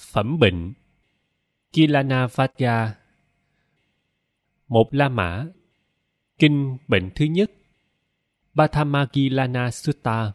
Phẩm bệnh Kilanavagga. Một La Mã. Kinh bệnh thứ nhất. Pathamagilana Sutta.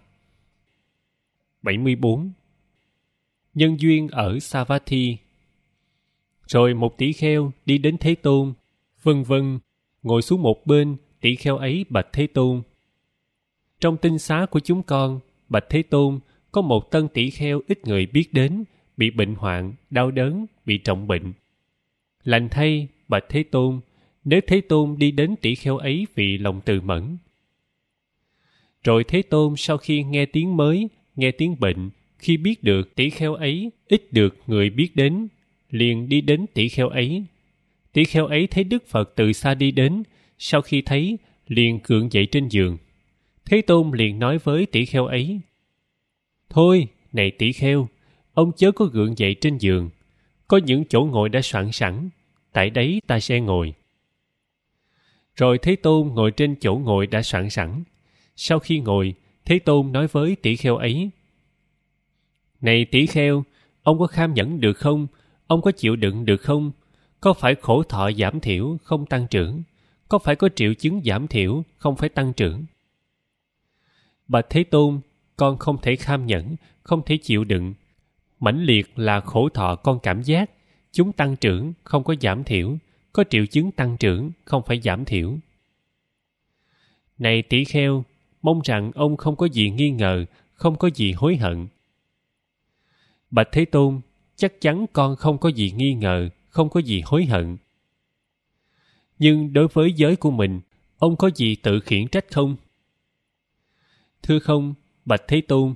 74. Nhân duyên ở Savatthi. Rồi một tỷ kheo đi đến Thế Tôn, vân vân, ngồi xuống một bên. Tỷ kheo ấy bạch Thế Tôn: trong tinh xá của chúng con, bạch Thế Tôn, có một tân tỷ kheo ít người biết đến, bị bệnh hoạn, đau đớn, bị trọng bệnh. Lành thay, bạch Thế Tôn, nếu Thế Tôn đi đến tỷ kheo ấy vì lòng từ mẫn. Rồi Thế Tôn sau khi nghe tiếng mới, nghe tiếng bệnh, khi biết được tỷ kheo ấy ít được người biết đến, liền đi đến tỷ kheo ấy. Tỷ kheo ấy thấy Đức Phật từ xa đi đến, sau khi thấy, liền gượng dậy trên giường. Thế Tôn liền nói với tỷ kheo ấy: thôi, này tỷ kheo, ông chớ có gượng dậy trên giường. Có những chỗ ngồi đã soạn sẵn, tại đấy ta sẽ ngồi. Rồi Thế Tôn ngồi trên chỗ ngồi đã soạn sẵn. Sau khi ngồi, Thế Tôn nói với tỷ kheo ấy: này tỷ kheo, ông có kham nhẫn được không? Ông có chịu đựng được không? Có phải khổ thọ giảm thiểu, không tăng trưởng? Có phải có triệu chứng giảm thiểu, không phải tăng trưởng? Bạch Thế Tôn, con không thể kham nhẫn, không thể chịu đựng. Mãnh liệt là khổ thọ con cảm giác, chúng tăng trưởng, không có giảm thiểu, có triệu chứng tăng trưởng, không phải giảm thiểu. Này tỷ kheo, mong rằng ông không có gì nghi ngờ, không có gì hối hận. Bạch Thế Tôn, chắc chắn con không có gì nghi ngờ, không có gì hối hận. Nhưng đối với giới của mình, ông có gì tự khiển trách không? Thưa không, bạch Thế Tôn.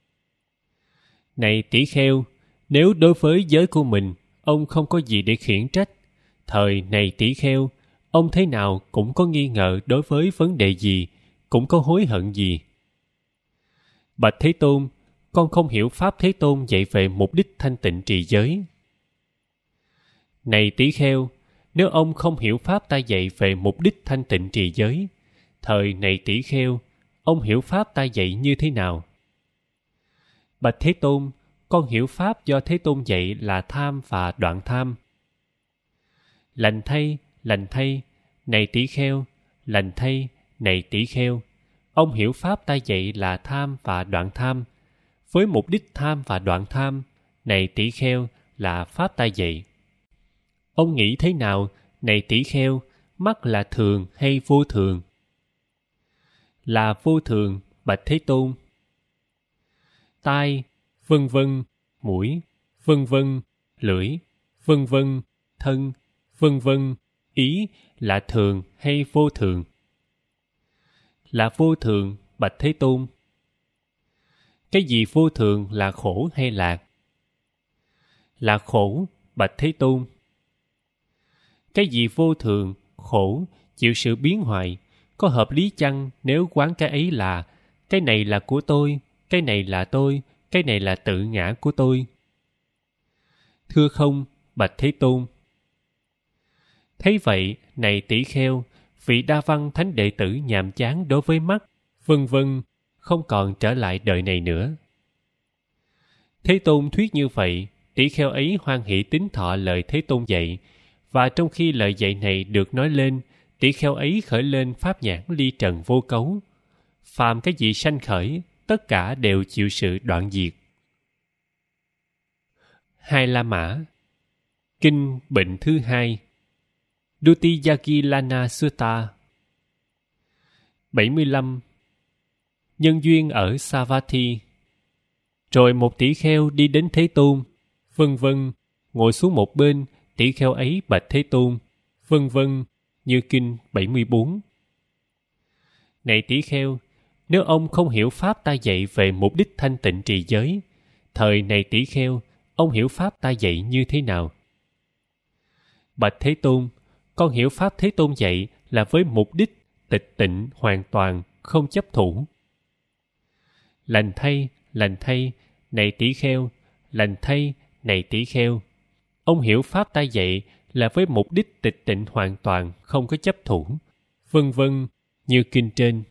Này tỷ kheo, nếu đối với giới của mình, ông không có gì để khiển trách, thời này tỷ kheo, ông thế nào cũng có nghi ngờ đối với vấn đề gì, cũng có hối hận gì. Bạch Thế Tôn, con không hiểu Pháp Thế Tôn dạy về mục đích thanh tịnh trì giới. Này tỷ kheo, nếu ông không hiểu Pháp ta dạy về mục đích thanh tịnh trì giới, thời này tỷ kheo, ông hiểu Pháp ta dạy như thế nào? Bạch Thế Tôn, con hiểu Pháp do Thế Tôn dạy là tham và đoạn tham. Lành thay, này tỷ kheo, lành thay, này tỷ kheo, ông hiểu Pháp ta dạy là tham và đoạn tham. Với mục đích tham và đoạn tham, này tỷ kheo, là Pháp ta dạy. Ông nghĩ thế nào, này tỷ kheo, mắt là thường hay vô thường? Là vô thường, bạch Thế Tôn. Tai, vân vân, mũi, vân vân, lưỡi, vân vân, thân, vân vân, ý là thường hay vô thường? Là vô thường, bạch Thế Tôn. Cái gì vô thường là khổ hay lạc? Là khổ, bạch Thế Tôn. Cái gì vô thường, khổ, chịu sự biến hoại, có hợp lý chăng nếu quán cái ấy là cái này là của tôi, cái này là tôi, cái này là tự ngã của tôi? Thưa không, bạch Thế Tôn. Thấy vậy, này tỷ kheo, vị Đa Văn thánh đệ tử nhàm chán đối với mắt, vân vân, không còn trở lại đời này nữa. Thế Tôn thuyết như vậy, tỷ kheo ấy hoan hỷ tín thọ lời Thế Tôn dạy, và trong khi lời dạy này được nói lên, tỷ kheo ấy khởi lên pháp nhãn ly trần vô cấu. Phàm cái gì sanh khởi, tất cả đều chịu sự đoạn diệt. Hai La Mã. Kinh bệnh thứ hai. Dutiyagilana Sutta. 75. Nhân duyên ở Savatthi. Rồi một tỷ kheo đi đến Thế Tôn, vân vân, ngồi xuống một bên. Tỷ kheo ấy bạch Thế Tôn, vân vân, như kinh 74. Này tỷ kheo, nếu ông không hiểu Pháp ta dạy về mục đích thanh tịnh trì giới, thời này tỷ kheo, ông hiểu Pháp ta dạy như thế nào? Bạch Thế Tôn, con hiểu Pháp Thế Tôn dạy là với mục đích tịch tịnh hoàn toàn, không chấp thủ. Lành thay, này tỷ kheo, lành thay, này tỷ kheo, ông hiểu Pháp ta dạy là với mục đích tịch tịnh hoàn toàn, không có chấp thủ, vân vân, như kinh trên.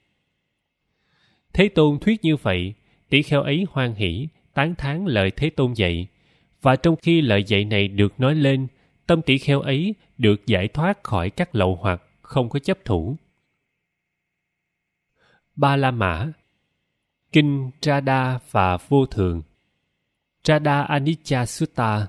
Thế Tôn thuyết như vậy, tỷ kheo ấy hoan hỷ, tán thán lời Thế Tôn dạy, Và trong khi lời dạy này được nói lên, tâm tỷ kheo ấy được giải thoát khỏi các lậu hoặc không có chấp thủ. Ba La Mã, Kinh Trada và Vô Thường, Trada Anicca Sutta.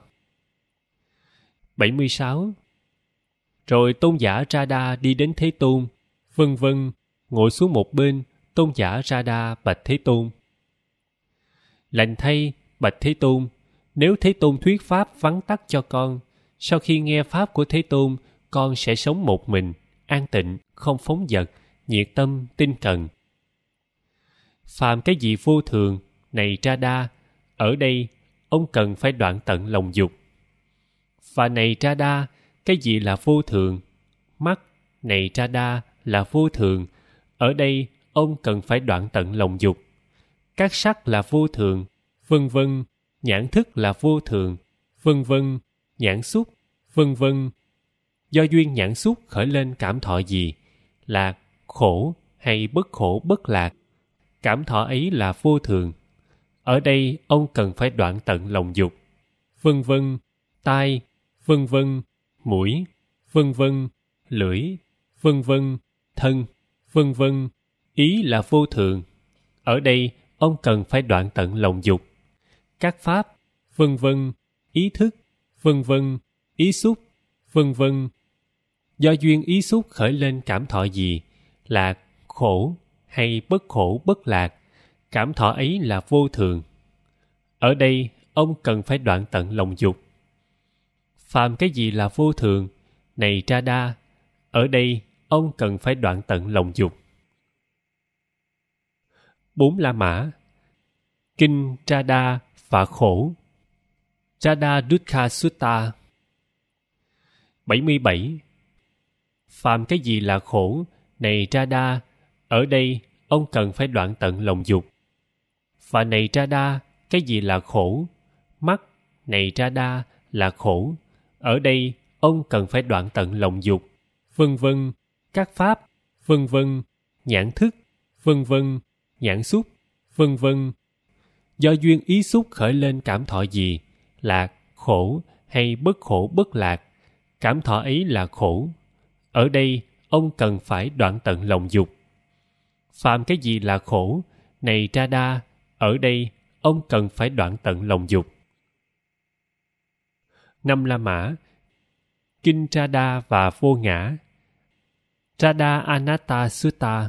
76. Rồi tôn giả Trada đi đến Thế Tôn, vân vân, ngồi xuống một bên. Tôn giả Trada bạch Thế Tôn: Lành thay, bạch Thế Tôn, nếu Thế Tôn thuyết pháp vắn tắt cho con, sau khi nghe pháp của Thế Tôn, con sẽ sống một mình, an tịnh, không phóng dật, nhiệt tâm, tinh cần. Phàm cái gì vô thường, này Trada, ở đây ông cần phải đoạn tận lòng dục. Và này Trada, cái gì là vô thường? Mắt, này Trada, là vô thường, ở đây ông cần phải đoạn tận lòng dục. Các sắc là vô thường, vân vân, nhãn thức là vô thường, vân vân, nhãn xúc, vân vân. Do duyên nhãn xúc khởi lên cảm thọ gì? Lạc, khổ hay bất khổ bất lạc? Cảm thọ ấy là vô thường. Ở đây ông cần phải đoạn tận lòng dục. Vân vân, tai, vân vân, mũi, vân vân, lưỡi, vân vân, thân, vân vân. Ý là vô thường. Ở đây ông cần phải đoạn tận lòng dục. Các pháp, vân vân, ý thức, vân vân, ý xúc, vân vân. Do duyên ý xúc khởi lên cảm thọ gì? Lạc, khổ hay bất khổ bất lạc? Cảm thọ ấy là vô thường. Ở đây ông cần phải đoạn tận lòng dục. Phàm cái gì là vô thường, này Trada, ở đây ông cần phải đoạn tận lòng dục. 4 La Mã, Kinh Trada và Khổ, Trada Dukkha Sutta. 77. Phàm cái gì là khổ, này Trada, ở đây ông cần phải đoạn tận lòng dục. Và này Trada, cái gì là khổ? Mắt, này Trada, là khổ. Ở đây ông cần phải đoạn tận lòng dục. Vân vân, các pháp, vân vân, nhãn thức, vân vân, nhãn xúc, vân vân. Do duyên ý xúc khởi lên cảm thọ gì? Lạc, khổ hay bất khổ bất lạc? Cảm thọ ấy là khổ. Ở đây ông cần phải đoạn tận lòng dục. Phàm cái gì là khổ, này Trada, ở đây ông cần phải đoạn tận lòng dục. 5 La Mã, Kinh Trada và Vô Ngã, Trada Anatta Sutta.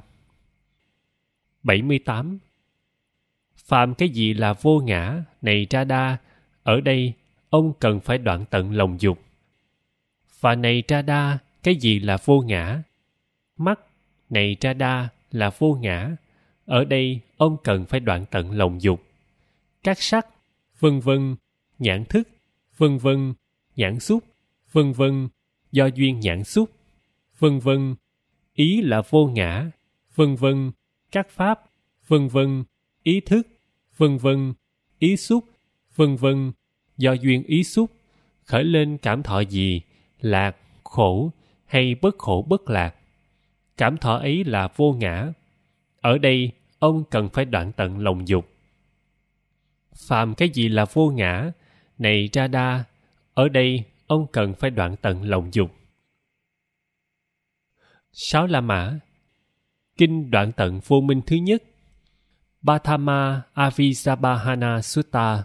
78. Phàm cái gì là vô ngã, này Trada, ở đây ông cần phải đoạn tận lòng dục. Và này Trada, cái gì là vô ngã? Mắt, này Trada, là vô ngã. Ở đây ông cần phải đoạn tận lòng dục. Các sắc, vân vân, nhãn thức, vân vân, nhãn xúc, vân vân, do duyên nhãn xúc, vân vân. Ý là vô ngã, vân vân, các pháp, vân vân, ý thức, vân vân, ý xúc, vân vân, do duyên ý xúc khởi lên cảm thọ gì? Lạc, khổ hay bất khổ bất lạc? Cảm thọ ấy là vô ngã. Ở đây ông cần phải đoạn tận lòng dục. Phàm cái gì là vô ngã, này Trada, ở đây ông cần phải đoạn tận lòng dục. 6 La Mã, Kinh đoạn tận vô minh thứ nhất, Bhattama Avisabhana Sutta.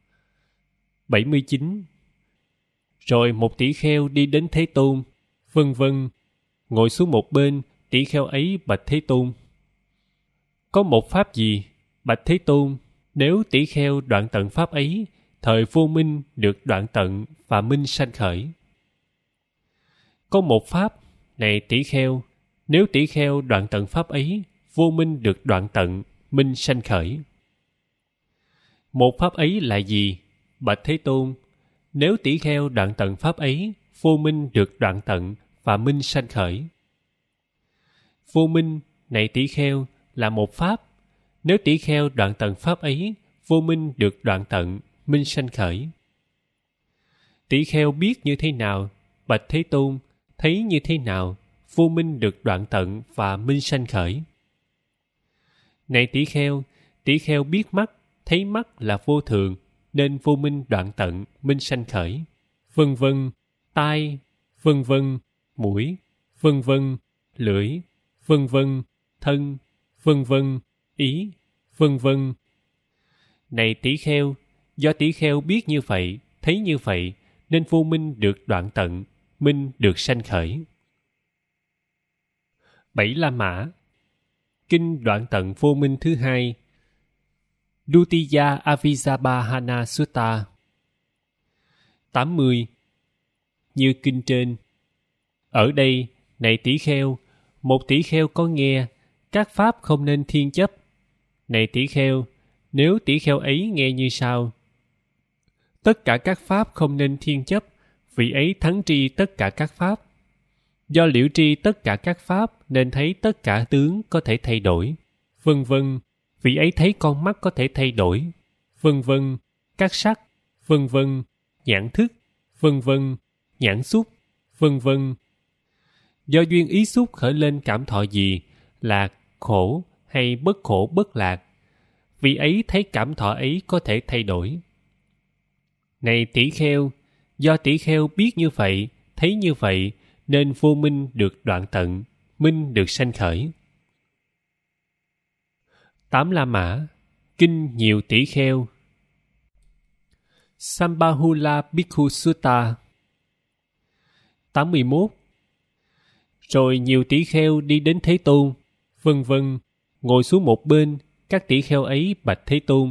79. Rồi một tỷ kheo đi đến Thế Tôn, vân vân, ngồi xuống một bên. Tỷ kheo ấy bạch Thế Tôn: Có một pháp gì, bạch Thế Tôn? Nếu tỷ kheo đoạn tận pháp ấy, thời vô minh được đoạn tận và minh sanh khởi. Có một pháp, này tỷ kheo, nếu tỷ kheo đoạn tận pháp ấy, vô minh được đoạn tận, minh sanh khởi. Một pháp ấy là gì, bạch Thế Tôn? Nếu tỷ kheo đoạn tận pháp ấy, vô minh được đoạn tận và minh sanh khởi. Vô minh, này tỷ kheo, là một pháp. Nếu tỷ kheo đoạn tận pháp ấy, vô minh được đoạn tận, minh sanh khởi. Tỷ kheo biết như thế nào, bạch Thế Tôn? Thấy như thế nào, vô minh được đoạn tận và minh sanh khởi? Này tỷ kheo biết mắt, thấy mắt là vô thường. nên vô minh đoạn tận, minh sanh khởi. Vân vân, tai, vân vân, mũi, vân vân, lưỡi, vân vân, thân, vân vân, ý, vân vân. Này tỷ kheo, do tỷ kheo biết như vậy, thấy như vậy, nên vô minh được đoạn tận, minh được sanh khởi. 7 La Mã. Kinh đoạn tận vô minh thứ hai. Dutiya Avisabhahana Sutta. 80. Như kinh trên. Ở đây, này tỷ kheo, một tỷ kheo có nghe, các pháp không nên thiên chấp. Này tỷ kheo, nếu tỷ kheo ấy nghe như sau: tất cả các pháp không nên thiên chấp, vị ấy thắng tri tất cả các pháp. Do liễu tri tất cả các pháp nên thấy tất cả tướng có thể thay đổi. Vân vân, vị ấy thấy con mắt có thể thay đổi. Vân vân, các sắc. Vân vân, nhãn thức. Vân vân, nhãn xúc. Vân vân. Do duyên ý xúc khởi lên cảm thọ gì, lạc, khổ hay bất khổ bất lạc, vị ấy thấy cảm thọ ấy có thể thay đổi. Này tỷ kheo, do tỷ kheo biết như vậy, thấy như vậy, nên vô minh được đoạn tận, minh được sanh khởi. 8 La Mã. Kinh nhiều tỷ kheo. Sambahula Bhikkhu Sutta. 81. Rồi nhiều tỷ kheo đi đến Thế Tôn, vân vân, ngồi xuống một bên, các tỷ kheo ấy bạch Thế Tôn.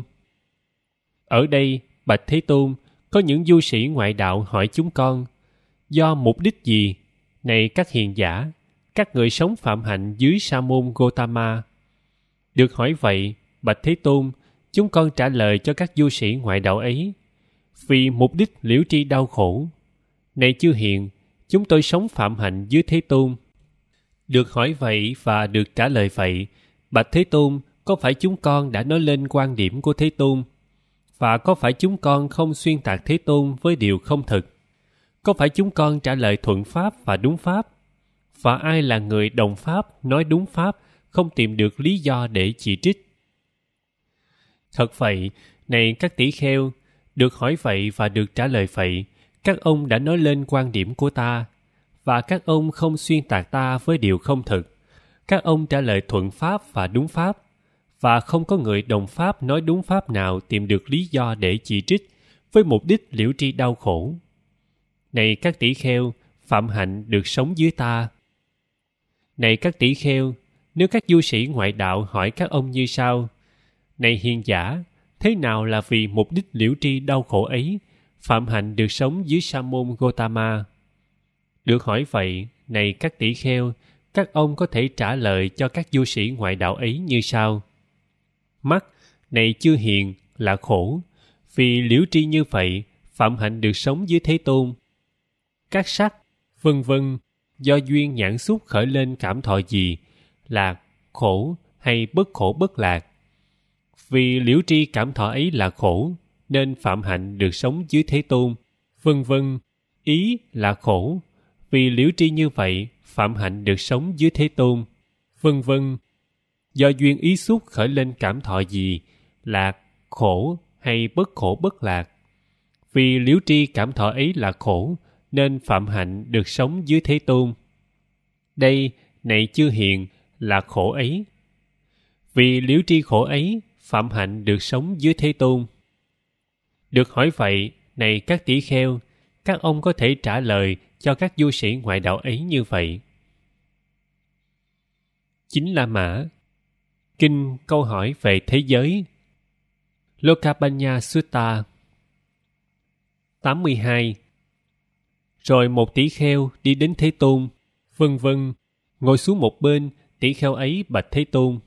Ở đây, bạch Thế Tôn, có những du sĩ ngoại đạo hỏi chúng con, do mục đích gì? Này các hiền giả, các người sống phạm hạnh dưới sa môn Gotama. Được hỏi vậy, bạch Thế Tôn, chúng con trả lời cho các du sĩ ngoại đạo ấy, vì mục đích liễu tri đau khổ. Này chư hiền, chúng tôi sống phạm hạnh dưới Thế Tôn. Được hỏi vậy và được trả lời vậy, bạch Thế Tôn, có phải chúng con đã nói lên quan điểm của Thế Tôn? Và có phải chúng con không xuyên tạc Thế Tôn với điều không thực? Có phải chúng con trả lời thuận pháp và đúng pháp? Và ai là người đồng pháp, nói đúng pháp, không tìm được lý do để chỉ trích? Thật vậy, này các tỷ kheo, được hỏi vậy và được trả lời vậy, các ông đã nói lên quan điểm của ta, và các ông không xuyên tạc ta với điều không thực. Các ông trả lời thuận pháp và đúng pháp, và không có người đồng pháp nói đúng pháp nào tìm được lý do để chỉ trích với mục đích liễu tri đau khổ. Này các tỷ kheo, phạm hạnh được sống dưới ta. Này các tỷ kheo, nếu các du sĩ ngoại đạo hỏi các ông như sau: này hiền giả, thế nào là vì mục đích liễu tri đau khổ ấy, phạm hạnh được sống dưới sa môn Gotama? Được hỏi vậy, này các tỷ kheo, các ông có thể trả lời cho các du sĩ ngoại đạo ấy như sau: mắt, này chư hiền, là khổ, vì liễu tri như vậy, phạm hạnh được sống dưới Thế Tôn. Các sắc, vân vân, do duyên nhãn xúc khởi lên cảm thọ gì, lạc, khổ hay bất khổ bất lạc. Vì liễu tri cảm thọ ấy là khổ, nên phạm hạnh được sống dưới Thế Tôn. Vân vân, ý là khổ, vì liễu tri như vậy, phạm hạnh được sống dưới Thế Tôn. Vân vân, do duyên ý xúc khởi lên cảm thọ gì, lạc, khổ hay bất khổ bất lạc. Vì liễu tri cảm thọ ấy là khổ, nên phạm hạnh được sống dưới Thế Tôn. Đây, này chư hiền, là khổ ấy. Vì liễu tri khổ ấy, phạm hạnh được sống dưới Thế Tôn. Được hỏi vậy, này các tỷ kheo, các ông có thể trả lời cho các du sĩ ngoại đạo ấy như vậy. 9 La Mã. Kinh câu hỏi về thế giới. Lokapanya Sutta. 82. Rồi một tỷ kheo đi đến Thế Tôn, vân vân, ngồi xuống một bên, tỷ kheo ấy bạch Thế Tôn.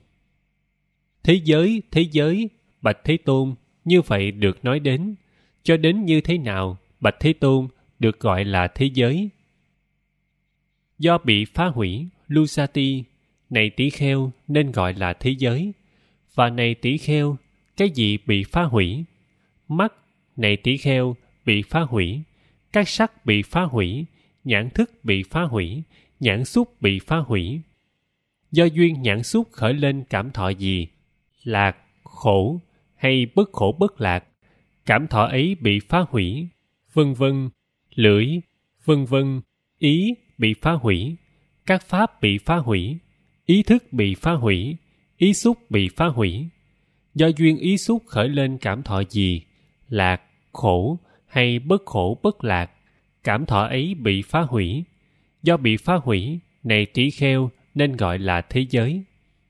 Thế giới, bạch Thế Tôn, như vậy được nói đến, cho đến như thế nào, bạch Thế Tôn, được gọi là thế giới? Do bị phá hủy, Lusati, này tỷ kheo, nên gọi là thế giới. Và này tỷ kheo, cái gì bị phá hủy? Mắt, này tỷ kheo, bị phá hủy. Các sắc bị phá hủy, nhãn thức bị phá hủy, nhãn xúc bị phá hủy. Do duyên nhãn xúc khởi lên cảm thọ gì, lạc, khổ hay bất khổ bất lạc, cảm thọ ấy bị phá hủy, vân vân, lưỡi, vân vân, ý bị phá hủy, các pháp bị phá hủy, ý thức bị phá hủy, ý xúc bị phá hủy. Do duyên ý xúc khởi lên cảm thọ gì, lạc, khổ hay bất khổ bất lạc, cảm thọ ấy bị phá hủy. Do bị phá hủy, này tỷ kheo nên gọi là thế giới.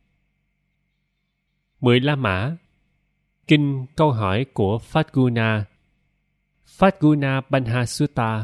10 La Mã. Kinh câu hỏi của Phadguna. Phadguna Banha Sutta.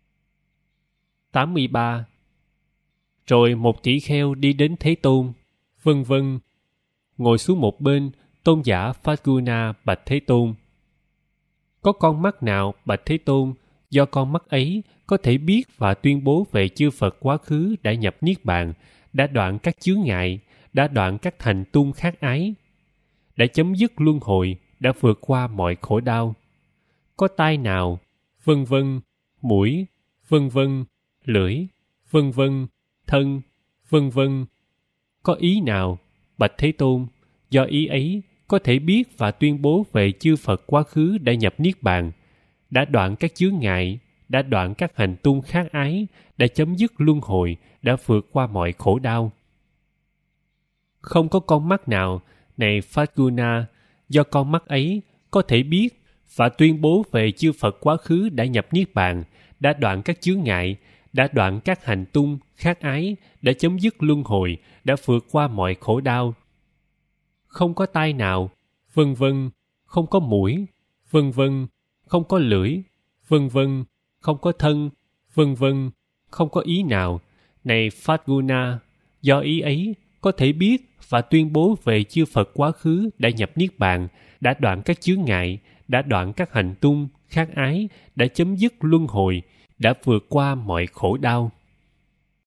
83. Rồi một tỷ kheo đi đến Thế Tôn, vân vân. Ngồi xuống một bên, tôn giả Phadguna bạch Thế Tôn: có con mắt nào, bạch Thế Tôn, do con mắt ấy có thể biết và tuyên bố về chư Phật quá khứ đã nhập Niết Bàn, đã đoạn các chướng ngại, đã đoạn các thành tung khác ái, đã chấm dứt luân hồi, đã vượt qua mọi khổ đau? Có tai nào, vân vân, mũi, vân vân, lưỡi, vân vân, thân, vân vân. Có ý nào, bạch Thế Tôn, do ý ấy có thể biết và tuyên bố về chư Phật quá khứ đã nhập Niết Bàn, đã đoạn các chướng ngại, đã đoạn các hành tung khác ái, đã chấm dứt luân hồi, đã vượt qua mọi khổ đau? Không có con mắt nào, này Phadguna, do con mắt ấy có thể biết và tuyên bố về chư Phật quá khứ đã nhập Niết Bàn, đã đoạn các chướng ngại, đã đoạn các hành tung khác ái, đã chấm dứt luân hồi, đã vượt qua mọi khổ đau. Không có tai nào, vân vân, không có mũi, vân vân, không có lưỡi, vân vân, không có thân, vân vân, không có ý nào, này Phadguna, do ý ấy có thể biết và tuyên bố về chư Phật quá khứ đã nhập Niết Bàn, đã đoạn các chướng ngại, đã đoạn các hành tung khác ái, đã chấm dứt luân hồi, đã vượt qua mọi khổ đau.